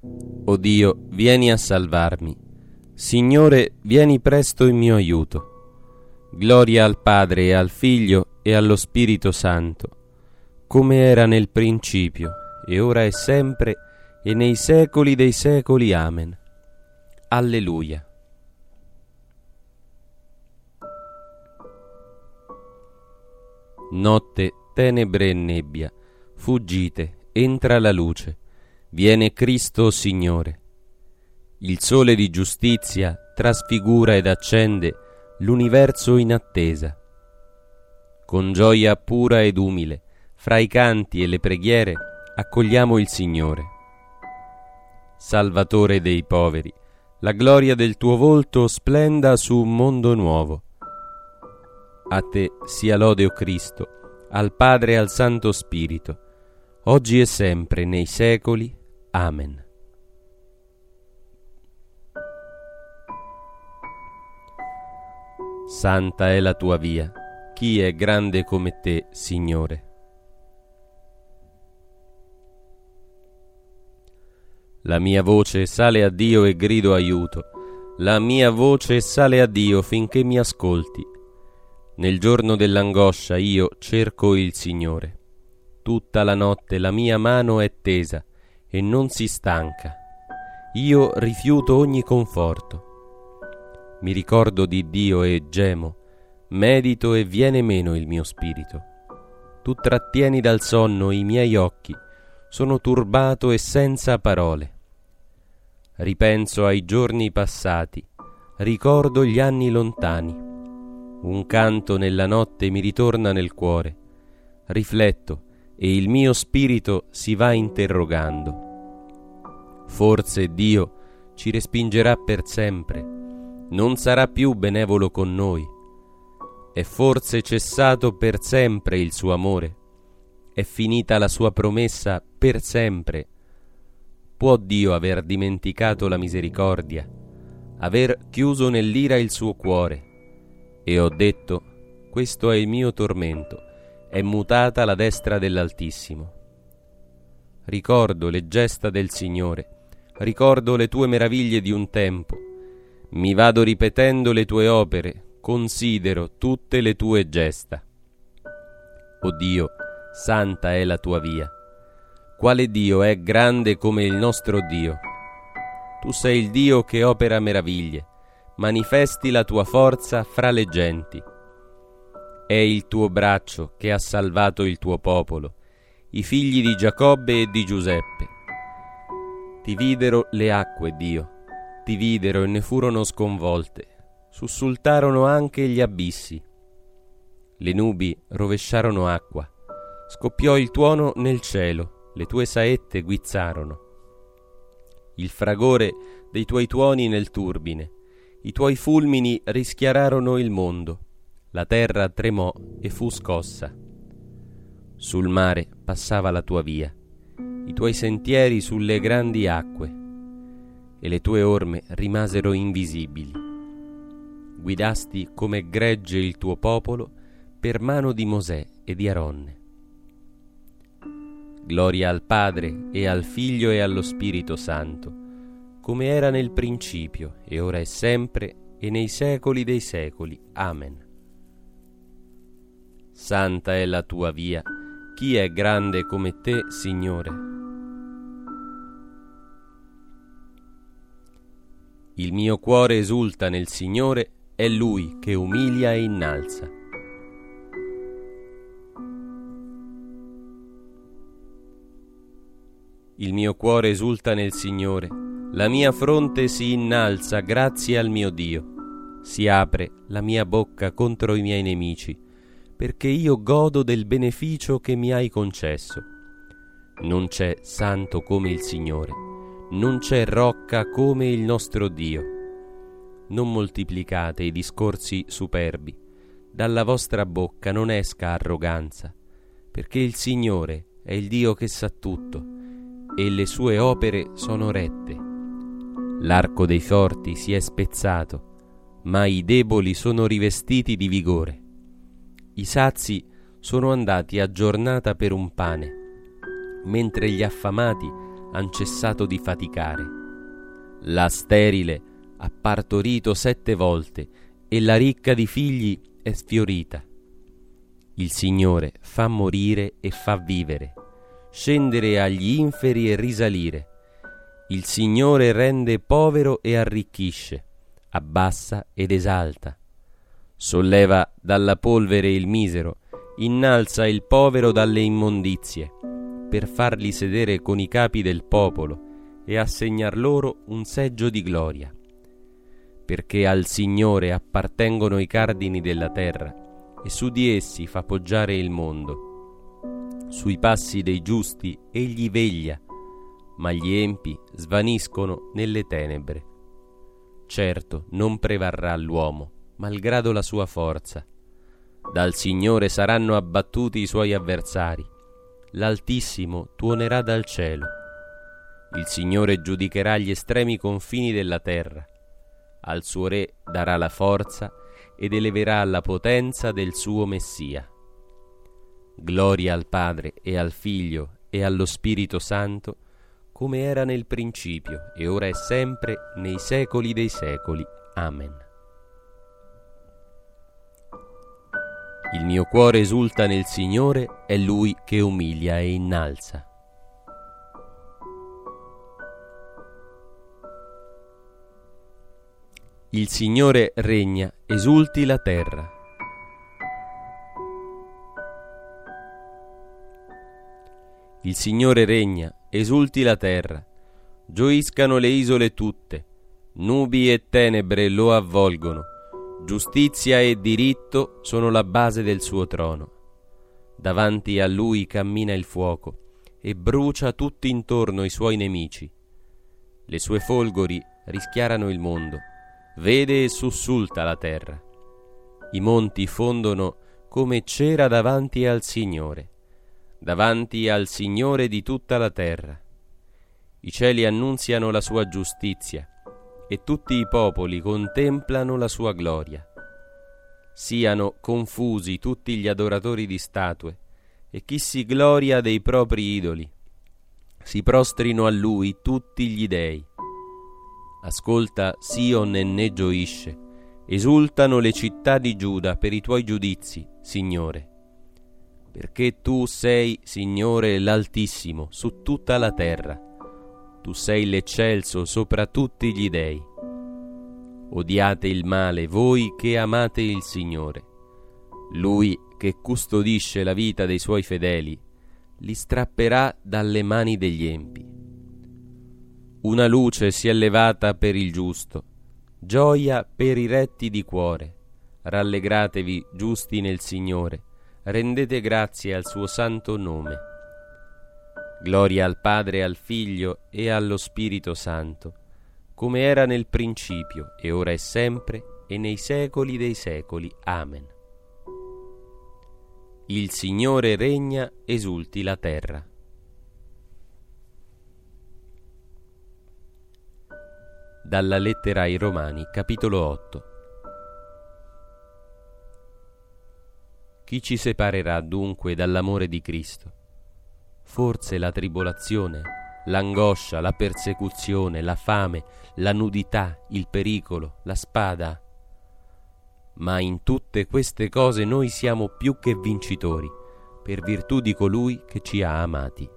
O Dio, vieni a salvarmi. Signore, vieni presto in mio aiuto. Gloria al Padre e al Figlio e allo Spirito Santo, come era nel principio, e ora e sempre, e nei secoli dei secoli. Amen. Alleluia. Notte, tenebre e nebbia, fuggite, entra la luce, viene Cristo Signore. Il sole di giustizia trasfigura ed accende l'universo in attesa. Con gioia pura ed umile, fra i canti e le preghiere, accogliamo il Signore. Salvatore dei poveri, la gloria del tuo volto splenda su un mondo nuovo. A te sia lode, o Cristo, al Padre e al Santo Spirito, oggi e sempre nei secoli. Amen. Santa è la tua via, chi è grande come te, Signore? La mia voce sale a Dio e grido aiuto, la mia voce sale a Dio finché mi ascolti. Nel giorno dell'angoscia io cerco il Signore. Tutta la notte la mia mano è tesa e non si stanca. Io rifiuto ogni conforto. Mi ricordo di Dio e gemo, medito e viene meno il mio spirito. Tu trattieni dal sonno i miei occhi, sono turbato e senza parole. Ripenso ai giorni passati, ricordo gli anni lontani. Un canto nella notte mi ritorna nel cuore. Rifletto e il mio spirito si va interrogando. Forse Dio ci respingerà per sempre, non sarà più benevolo con noi. È forse cessato per sempre il suo amore? È finita la sua promessa per sempre? Può Dio aver dimenticato la misericordia, aver chiuso nell'ira il suo cuore? E ho detto, questo è il mio tormento, è mutata la destra dell'Altissimo. Ricordo le gesta del Signore, ricordo le tue meraviglie di un tempo, mi vado ripetendo le tue opere, considero tutte le tue gesta. O Dio, santa è la tua via. Quale Dio è grande come il nostro Dio? Tu sei il Dio che opera meraviglie, manifesti la tua forza fra le genti. È il tuo braccio che ha salvato il tuo popolo, i figli di Giacobbe e di Giuseppe. Ti videro le acque, Dio, ti videro e ne furono sconvolte, sussultarono anche gli abissi. Le nubi rovesciarono acqua, scoppiò il tuono nel cielo, le tue saette guizzarono. Il fragore dei tuoi tuoni nel turbine, i tuoi fulmini rischiararono il mondo, la terra tremò e fu scossa. Sul mare passava la tua via, i tuoi sentieri sulle grandi acque, e le tue orme rimasero invisibili. Guidasti come gregge il tuo popolo per mano di Mosè e di Aronne. Gloria al Padre e al Figlio e allo Spirito Santo, come era nel principio, e ora e sempre, e nei secoli dei secoli. Amen. Santa è la tua via, chi è grande come te, Signore? Il mio cuore esulta nel Signore, è Lui che umilia e innalza. Il mio cuore esulta nel Signore, la mia fronte si innalza grazie al mio Dio. Si apre la mia bocca contro i miei nemici, perché io godo del beneficio che mi hai concesso. Non c'è santo come il Signore, non c'è rocca come il nostro Dio. Non moltiplicate i discorsi superbi, dalla vostra bocca non esca arroganza, perché il Signore è il Dio che sa tutto, e le sue opere sono rette. L'arco dei forti si è spezzato, ma i deboli sono rivestiti di vigore. I sazi sono andati a giornata per un pane, mentre gli affamati han cessato di faticare. La sterile ha partorito 7 volte e la ricca di figli è sfiorita. Il Signore fa morire e fa vivere, scendere agli inferi e risalire. Il Signore rende povero e arricchisce, abbassa ed esalta. Solleva dalla polvere il misero, innalza il povero dalle immondizie, per farli sedere con i capi del popolo e assegnar loro un seggio di gloria. Perché al Signore appartengono i cardini della terra, e su di essi fa poggiare il mondo. Sui passi dei giusti egli veglia, ma gli empi svaniscono nelle tenebre. Certo, non prevarrà l'uomo, malgrado la sua forza. Dal Signore saranno abbattuti i suoi avversari. L'Altissimo tuonerà dal cielo. Il Signore giudicherà gli estremi confini della terra. Al suo re darà la forza ed eleverà la potenza del suo Messia. Gloria al Padre e al Figlio e allo Spirito Santo, come era nel principio e ora è sempre, nei secoli dei secoli. Amen. Il mio cuore esulta nel Signore, è Lui che umilia e innalza. Il Signore regna, esulti la terra. Il Signore regna, esulti la terra. Gioiscano le isole tutte, nubi e tenebre lo avvolgono. Giustizia e diritto sono la base del suo trono. Davanti a lui cammina il fuoco e brucia tutti intorno i suoi nemici. Le sue folgori rischiarano il mondo. Vede e sussulta la terra. I monti fondono come cera davanti al Signore di tutta la terra. I cieli annunziano la sua giustizia e tutti i popoli contemplano la sua gloria. Siano confusi tutti gli adoratori di statue e chi si gloria dei propri idoli. Si prostrino a lui tutti gli dei. Ascolta Sion e ne gioisce, esultano le città di Giuda per i tuoi giudizi, Signore. Perché tu sei, Signore, l'Altissimo su tutta la terra, tu sei l'eccelso sopra tutti gli dei. Odiate il male, voi che amate il Signore. Lui che custodisce la vita dei suoi fedeli, li strapperà dalle mani degli empi. Una luce si è levata per il giusto, gioia per i retti di cuore. Rallegratevi giusti nel Signore, rendete grazie al suo santo nome. Gloria al Padre, al Figlio e allo Spirito Santo, come era nel principio, e ora è sempre, e nei secoli dei secoli. Amen. Il Signore regna, esulti la terra. Dalla lettera ai Romani, capitolo 8. Chi ci separerà dunque dall'amore di Cristo? Forse la tribolazione, l'angoscia, la persecuzione, la fame, la nudità, il pericolo, la spada. Ma in tutte queste cose noi siamo più che vincitori, per virtù di colui che ci ha amati.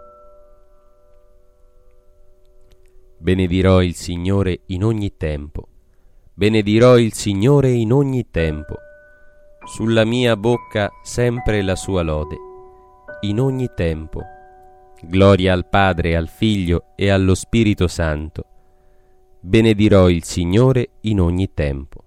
Benedirò il Signore in ogni tempo. Benedirò il Signore in ogni tempo. Sulla mia bocca sempre la sua lode, in ogni tempo. Gloria al Padre, al Figlio e allo Spirito Santo. Benedirò il Signore in ogni tempo.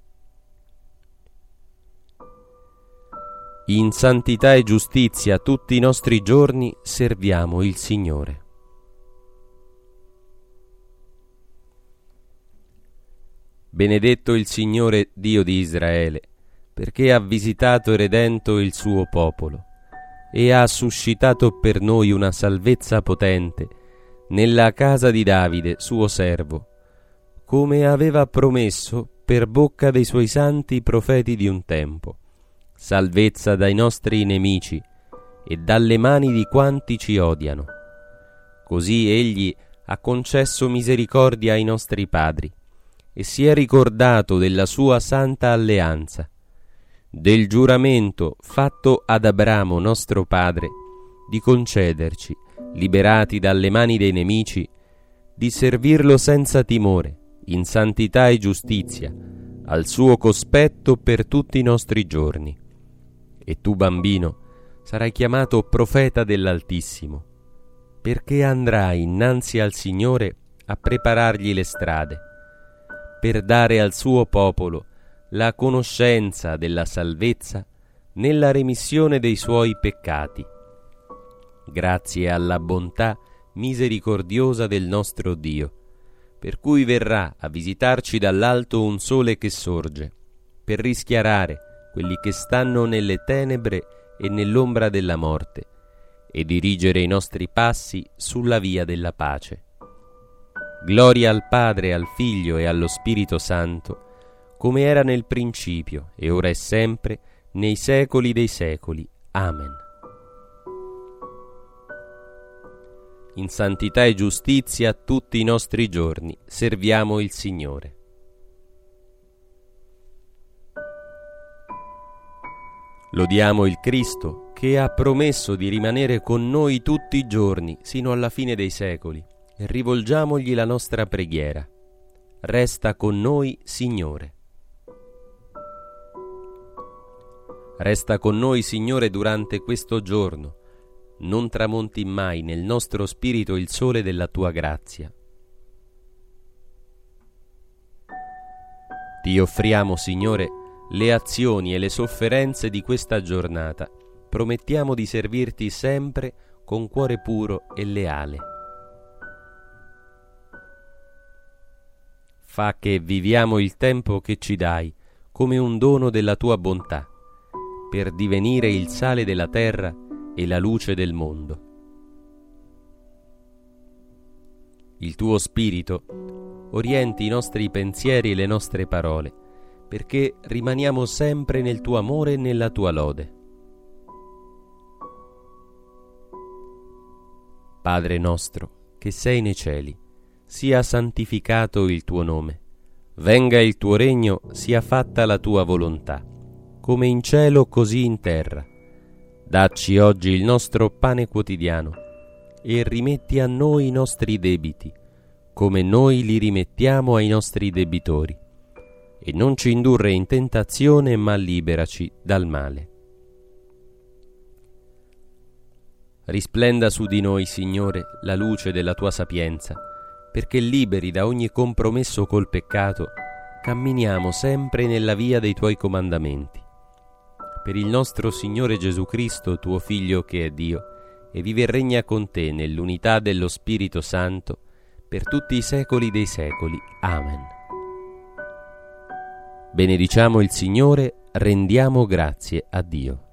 In santità e giustizia tutti i nostri giorni serviamo il Signore. Benedetto il Signore Dio di Israele, perché ha visitato e redento il suo popolo e ha suscitato per noi una salvezza potente nella casa di Davide, suo servo, come aveva promesso per bocca dei suoi santi profeti di un tempo, salvezza dai nostri nemici e dalle mani di quanti ci odiano, Così Egli ha concesso misericordia ai nostri padri e si è ricordato della sua santa alleanza, del giuramento fatto ad Abramo nostro padre di concederci, liberati dalle mani dei nemici, di servirlo senza timore, in santità e giustizia, al suo cospetto per tutti i nostri giorni. E tu, bambino, sarai chiamato profeta dell'Altissimo, perché andrai innanzi al Signore a preparargli le strade, per dare al suo popolo la conoscenza della salvezza nella remissione dei suoi peccati, grazie alla bontà misericordiosa del nostro Dio, per cui verrà a visitarci dall'alto un sole che sorge, per rischiarare quelli che stanno nelle tenebre e nell'ombra della morte, e dirigere i nostri passi sulla via della pace. Gloria al Padre, al Figlio e allo Spirito Santo, come era nel principio, e ora e sempre, nei secoli dei secoli. Amen. In santità e giustizia tutti i nostri giorni serviamo il Signore. Lodiamo il Cristo, che ha promesso di rimanere con noi tutti i giorni, sino alla fine dei secoli, e rivolgiamogli la nostra preghiera. Resta con noi, Signore. Resta con noi, Signore, durante questo giorno. Non tramonti mai nel nostro spirito il sole della tua grazia. Ti offriamo, Signore, le azioni e le sofferenze di questa giornata. Promettiamo di servirti sempre con cuore puro e leale. Fa che viviamo il tempo che ci dai come un dono della tua bontà, per divenire il sale della terra e la luce del mondo. Il tuo Spirito orienti i nostri pensieri e le nostre parole, perché rimaniamo sempre nel tuo amore e nella tua lode. Padre nostro, che sei nei cieli, sia santificato il tuo nome. Venga il tuo regno, sia fatta la tua volontà, come in cielo così in terra. Dacci oggi il nostro pane quotidiano e rimetti a noi i nostri debiti, come noi li rimettiamo ai nostri debitori. E non ci indurre in tentazione, ma liberaci dal male. Risplenda su di noi, Signore, la luce della tua sapienza, perché liberi da ogni compromesso col peccato, camminiamo sempre nella via dei tuoi comandamenti. Per il nostro Signore Gesù Cristo, tuo Figlio che è Dio, e vive e regna con te nell'unità dello Spirito Santo, per tutti i secoli dei secoli. Amen. Benediciamo il Signore, rendiamo grazie a Dio.